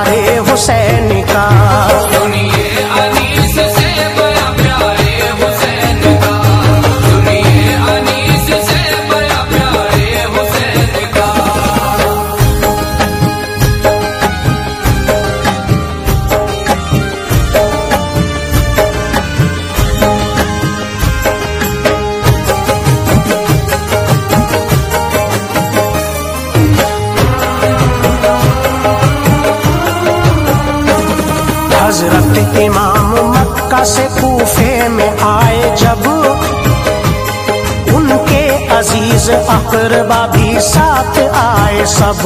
प्यारे हुसैन का। सुनिए अनीस से बड़ा प्यारे हुसैन का, सुनिए अनीस से बड़ा प्यारे हुसैन का। हजरत इमाम मक्का से कूफे में आए जब, उनके अजीज अकरबा भी साथ आए सब।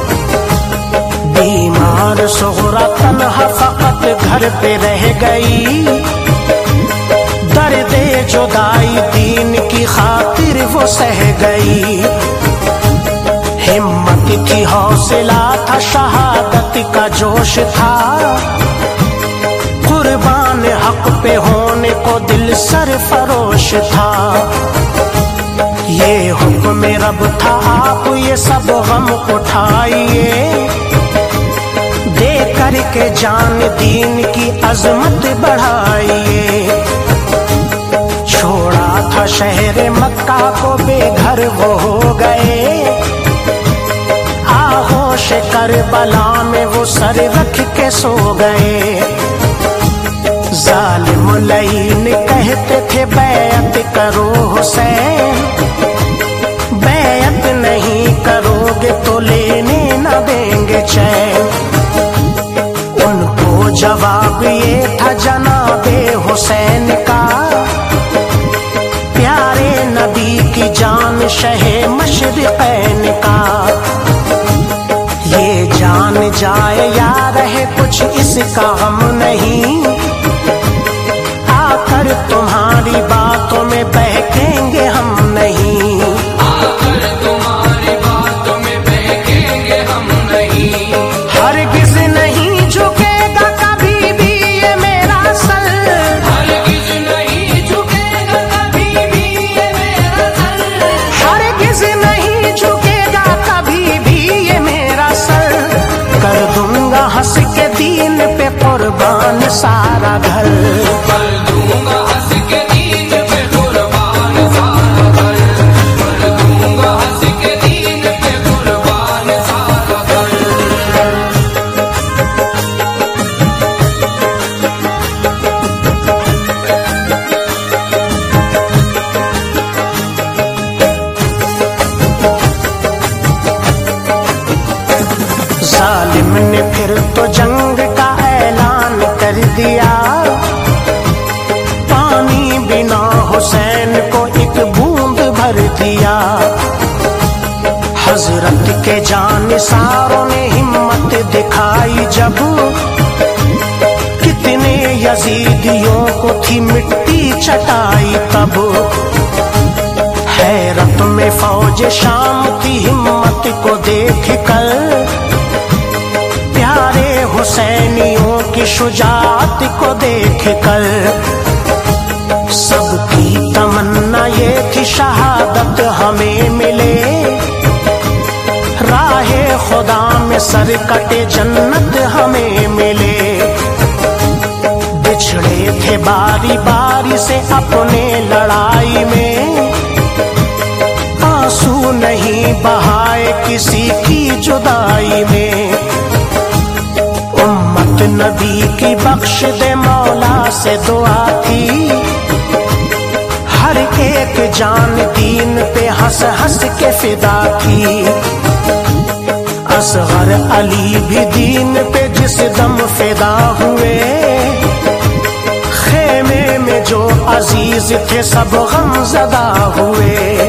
बीमार सोहरा तन्हा फकत घर पे रह गई, दर्दे जुदाई दीन की खातिर वो सह गई। हिम्मत की हौसला था, शहादत का जोश था, कुर्बान हक पे होने को दिल सरफरोश था। ये हुक्म रब था, आप ये सब गम उठाइए, दे करके जान दीन की अजमत बढ़ाइए। छोड़ा था शहर मक्का को, बेघर वो हो गए, आहोश करबला में वो सर रख के सो गए। जालिम लईन कहते थे बैअत करो हुसैन, बैअत नहीं करोगे तो लेने न देंगे चैन। उनको जवाब ये था जनाबे हुसैन का, प्यारे नबी की जान शहे मशरिक़ैन का। ये जान जाए या रहे कुछ इसका गम नहीं, आकर तुम्हारी बातों में बहकेंगे हम नहीं, आकर तुम्हारी बातों में बहकेंगे हम नहीं। हरगिज नहीं झुकेगा कभी भी ये मेरा सर, हरगिज नहीं झुकेगा कभी भी ये मेरा सर, हरगिज नहीं झुकेगा कभी भी ये मेरा सर। कर दूंगा हंस के दीन पे कुर्बान सारा घर, कर दूंगा हंस के दीन पे कुर्बान सारा घर, कर दूंगा हंस के दीन पे कुर्बान सारा घर। जालिम ने फिर तो जंग का ऐलान कर दिया, पानी बिना हुसैन को एक बूंद भर दिया। हजरत के जानिसारों ने हिम्मत दिखाई जब, कितने यजीदियों को थी मिट्टी चटाई तब। हैरत में फौज शाम की हिम्मत को देख कर, प्यारे हुसैनियों की शुजाअत को देख कर, सबकी तमन्ना ये थी शहादत हमें मिले, राहे खुदा में सर कटे जन्नत हमें मिले। बिछड़े थे बारी बारी से अपने लड़ाई में, आंसू नहीं बहाए किसी की जुदाई में। उम्मत नबी की बख्श दे मौला से दुआ थी, हर एक जान दीन पे हंस हंस के फिदा थी। असगर अली भी दीन पे जिस दम फिदा हुए, खेमे में जो अजीज थे सब गमज़दा हुए।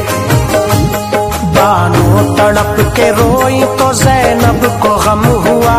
बानो तड़प के रोई तो ज़ैनब को गम हुआ,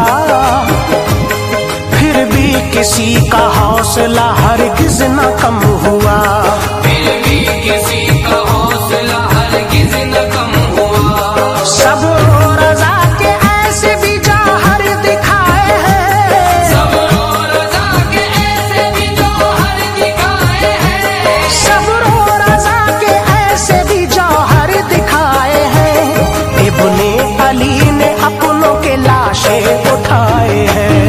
फिर भी किसी का हौसला हरगिज न कम हुआ, फिर भी किसी का हौसला हरगिज न कम हुआ। सब रज़ा के ऐसे भी जौहर दिखाए हैं, सब रज़ा के ऐसे भी जौहर दिखाए हैं, सब रज़ा के ऐसे भी जौहर दिखाए हैं। इब्ने अली ने अपनों के लाशें उठाए हैं,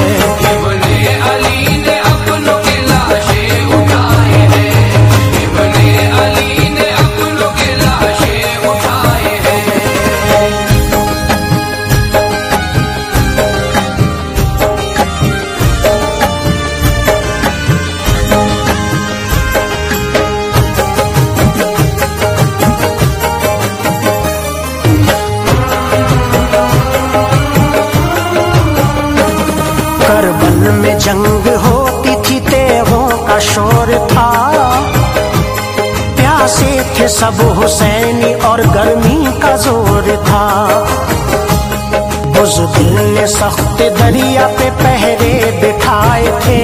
में जंग होती थी तेगों का शोर था, प्यासे थे सब हुसैनी और गर्मी का जोर था। बुज़दिल ने सख्त दरिया पे पहरे बिठाए थे,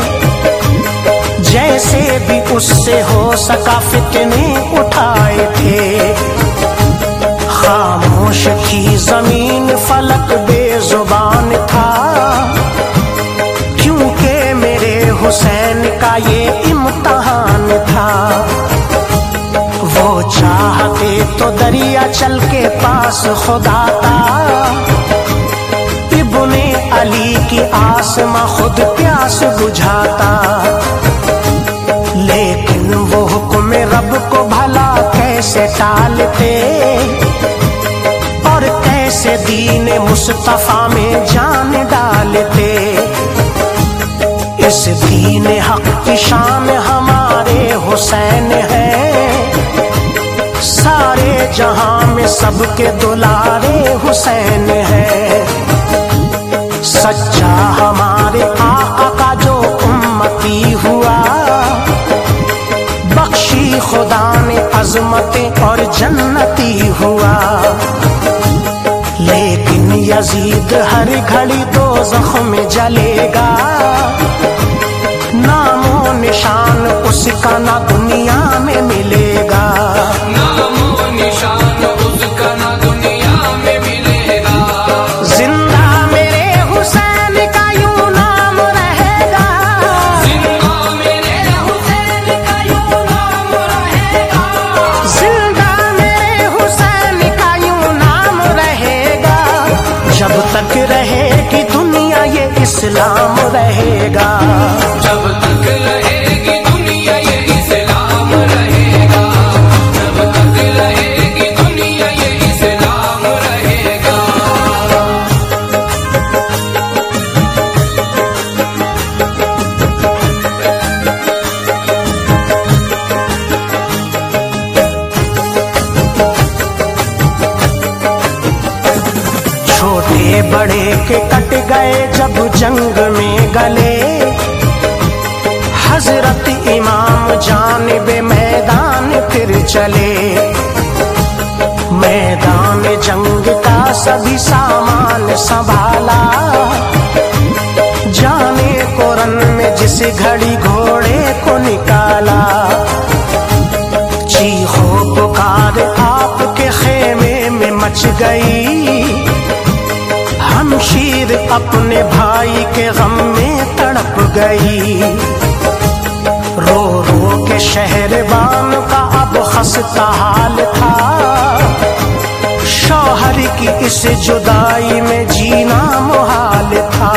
जैसे भी उससे हो सका फितने उठाए थे। खामोश थी जमीन फलक बेजुबान था, क्योंकि मेरे हुसैन का ये इम्तिहान था। वो चाहते तो दरिया चल के पास खुदा था, इब्ने अली की आसमां खुद प्यास बुझाता। लेकिन वो हुक्म रब को भला कैसे टालते, और कैसे दीन मुस्तफा में जान डालते। इस दीन हक की शान हमारे हुसैन है, सारे जहां में सबके दुलारे हुसैन है। सच्चा हमारे आका का जो उम्मती हुआ, बख्शी खुदा ने अजमतें और जन्नती हुआ। लेकिन यजीद हर घड़ी दोज़ख में जलेगा, नामो निशान उसका ना दुनिया में मिलेगा। नामो निशान उसका ना दुनिया में मिलेगा। जिंदा मेरे हुसैन का यूं नाम रहेगा, जिंदा मेरे हुसैन का यूं नाम रहेगा। जिंदा मेरे हुसैन का यूं नाम रहेगा। जब तक रहेगी दुनिया ये इस्लाम रहेगा। जब तक रहेगी दुनिया ये इस्लाम रहेगा। जब तक रहेगी दुनिया ये इस्लाम रहेगा। छोटे बड़े के कट गए जब जंग में गले, हजरत इमाम जानिबे मैदान फिर चले। मैदान जंग का सभी सामान संभाला, जाने को रन में जिस घड़ी घोड़े को निकाला। चीखो पुकार आपके खेमे में मच गई, हमशीर अपने भाई के गम में तड़प गई। रो रो के शहरबान का अब खस्ता हाल था, शौहर की इस जुदाई में जीना मुहाल था।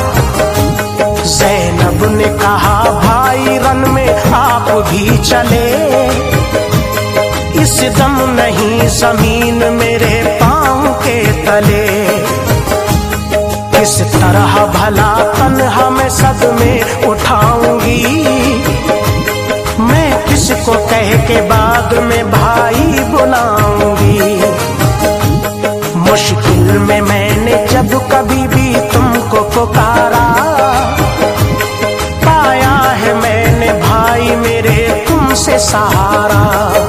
ज़ैनब ने कहा भाई रन में आप भी चले, इस दम नहीं जमीन मेरे पांव के तले। किस तरह भला तन्हा मैं सदमे उठाऊंगी, मैं किसको कह के बाद में भाई बुलाऊंगी। मुश्किल में मैंने जब कभी भी तुमको पुकारा, पाया है मैंने भाई मेरे तुमसे सहारा।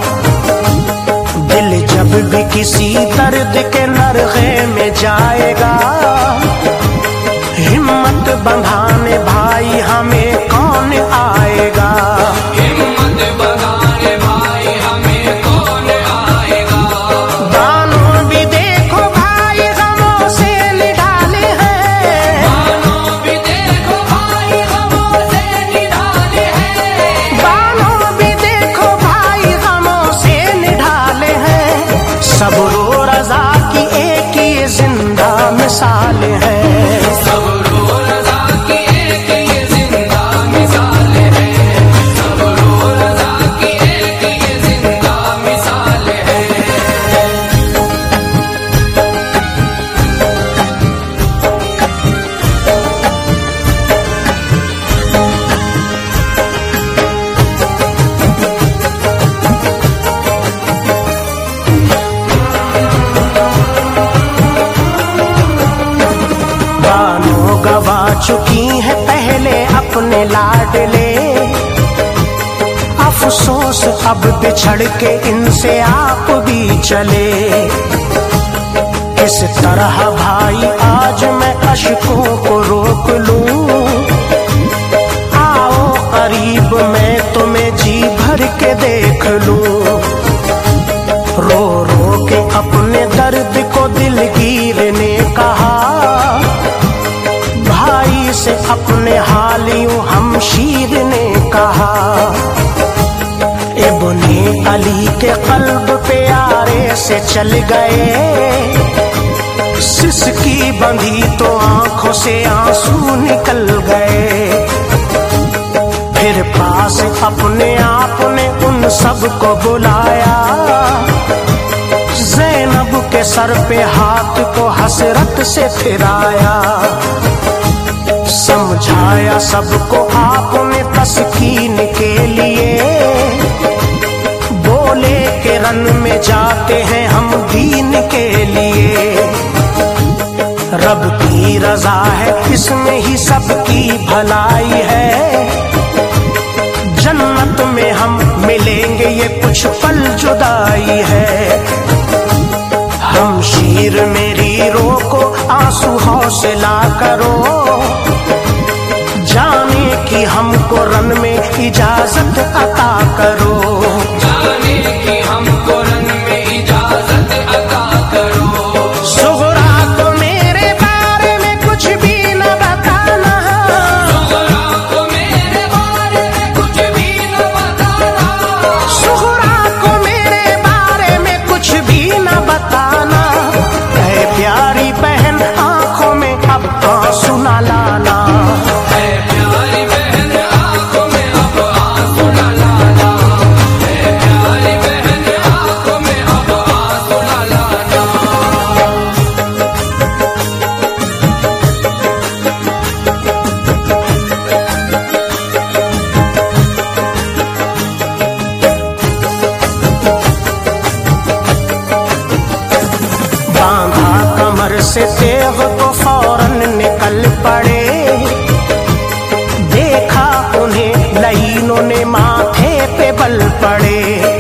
दिल जब भी किसी दर्द के नरगे में जाएगा, हिम्मत बंधाने भाई हमें कौन आएगा। हिम्मत बंधाने भाई हमें कौन आएगा। बानों भी देखो भाई गमों से निडाले हैं, बानों भी देखो भाई गमों से निडाले हैं। बानों भी देखो भाई गमों से निडाले हैं। सब्र और रज़ा की एक ही जिंदा मिसाल काट ले। अफसोस अब बिछड़ के इनसे आप भी चले। किस तरह भाई आज मैं अश्कों को रोक लूं, आओ करीब मैं तुम्हें जी भर के देख लूं। रो रो के अपने दर्द को दिलगीर ने कहा, भाई से अपने हालियों हमशीर ने कहा। इब्ने अली के कल्ब प्यारे से चल गए, सिसकी बंधी तो आंखों से आंसू निकल गए। फिर पास अपने आप ने उन सब को बुलाया, ज़ैनब के सर पे हाथ को हसरत से फिराया। समझाया सबको आपने तस्कीन के लिए, बोले के रन में जाते हैं हम दीन के लिए। रब की रजा है इसमें ही सबकी भलाई है, जन्नत में हम मिलेंगे ये कुछ पल जुदाई है। हमशीर मेरी रोको आंसू हौसला करो, जाने की हमको रन में इजाजत अता करो। जाने की हमको रन में इजाजत अता करो। सुगरा को मेरे बारे में कुछ भी न बताना, सुगरा को मेरे बारे में कुछ भी न बताना, सुगरा को मेरे बारे में कुछ भी न बताना। ऐ प्यारी बहन आंखों में अब आंसू न लाना, ऐ प्यारी बहन आंखों में अब आंसू न लाना, ऐ प्यारी बहन आंखों में अब आंसू न लाना। बांधा कमर से तेग तो फौरन निकल पड़े। देखा उन्हें लईनों ने माथे पे बल पड़े।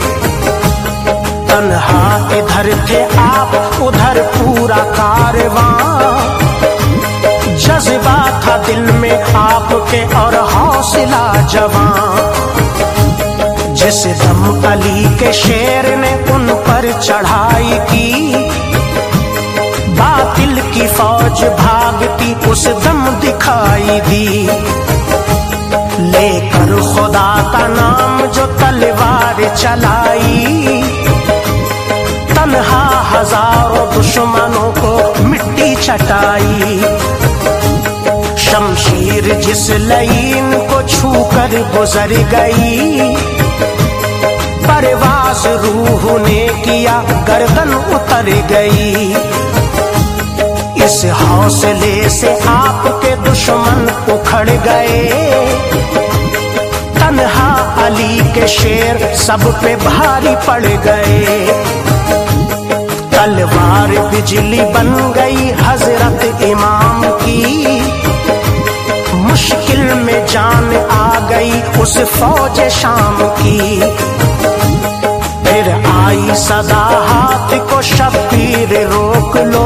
तन्हा इधर थे आप उधर पूरा कारवां, जज्बा था दिल में आपके और हौसला जवां। जिस दम अली के शेर ने उन पर चढ़ाई की, बातिल की फौज भागती उस दम दिखाई दी। लेकर खुदा का नाम जो तलवार चलाई, तन्हा हजारों दुश्मनों को मिट्टी चटाई। शमशीर जिस लईन को छूकर गुजर गई, परवाज़ रूह ने किया गर्दन उतर गई। इस हौसले से आपके दुश्मन उखड़ गए, तन्हा अली के शेर सब पे भारी पड़ गए। तलवार बिजली बन गई हजरत इमाम की, मुश्किल में जान आ गई उस फौज शाम की। फिर आई सदा हाथ को शब्बीर रोक लो,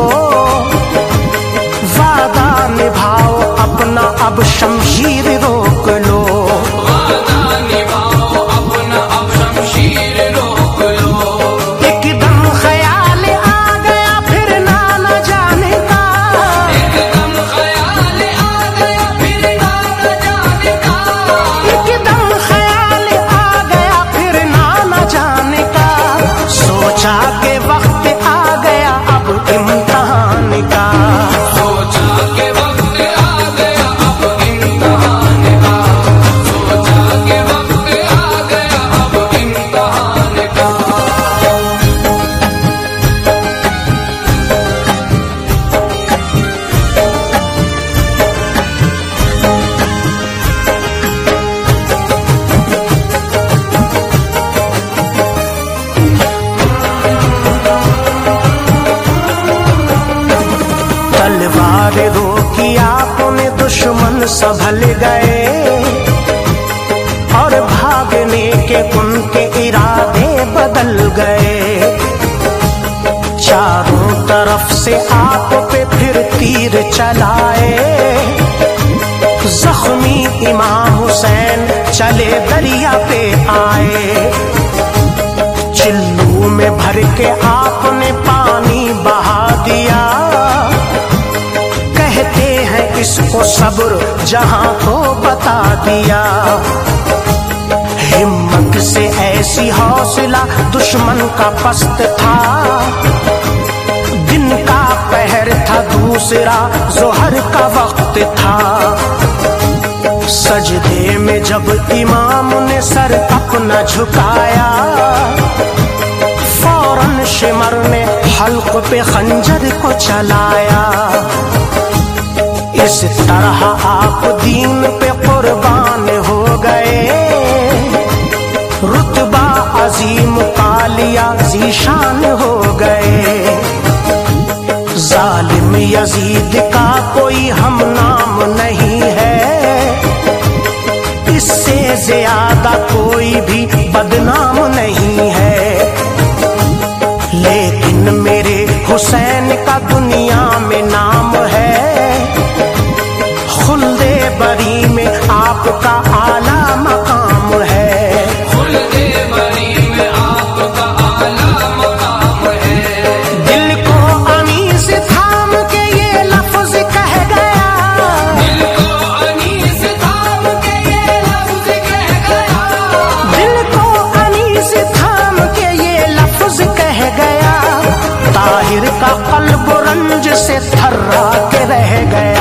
वादा निभाओ अपना अब शमशीर रोक लो। वादा निभाओ अपना अब शमशीर रोक लो। एकदम ख्याल आ गया फिर ना न जाने का, एकदम ख्याल आ गया फिर ना न जाने का, एकदम ख्याल आ गया फिर ना न जाने का। सोचा के वक्त आ गया अब इम्तिहान का, सोचा के वक्त आ गया अब इम्तिहान का, सोचा के वक्त आ गया अब इम्तिहान का। तलवार रोकी आपने दुश्मन संभल गए। लिए उनके इरादे बदल गए। चारों तरफ से आप पे फिर तीर चलाए। जख्मी इमाम हुसैन चले दरिया पे आए। चिल्लू में भर के आपने पानी बहा दिया। कहते हैं इसको सब्र जहां को बता दिया। हिम्मत से ऐसी हौसला दुश्मन का पस्त था। दिन का पहर था, दूसरा जोहर का वक्त था। सजदे में जब इमाम ने सर अपना झुकाया, फौरन शिमर ने हल्क पे खंजर को चलाया। इस तरह आप दीन पे कुर्बान हो गए। रुतबा अजीम कालिया जीशान हो गए। जालिम यजीद का कोई हम नाम नहीं है। इससे ज्यादा कोई भी बदनाम नहीं है। लेकिन मेरे हुसैन का दुनिया में नाम है। खुल्दे बरी में आपका आला मकाम है। खुल्दे बरी में आपका आला मकाम है। दिल को अनीस थाम के ये लफ्ज कह गया। दिल को अनीस थाम के ये लफ्ज कह गया। दिल को अनीस थाम के ये लफ्ज कह गया। ताहिर का कल्ब रंज से थर्रा के रह गया।